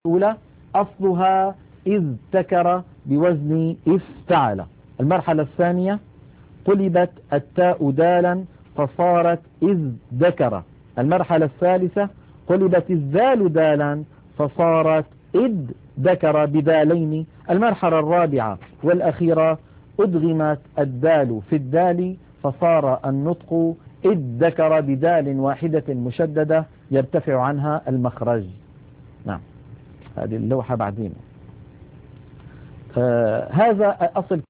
الأولى أصلها إذ ذكر بوزن افتعل. المرحلة الثانية قلبت التاء دالا فصارت إذ ذكر. المرحلة الثالثة قلبت الذال دالا فصارت إذ ذكر بدالين. المرحلة الرابعة والأخيرة أدغمت الدال في الدال فصار النطق إذ ذكر بدال واحدة مشددة يرتفع عنها المخرج. نعم، هذه اللوحة بعدين. هذا أصل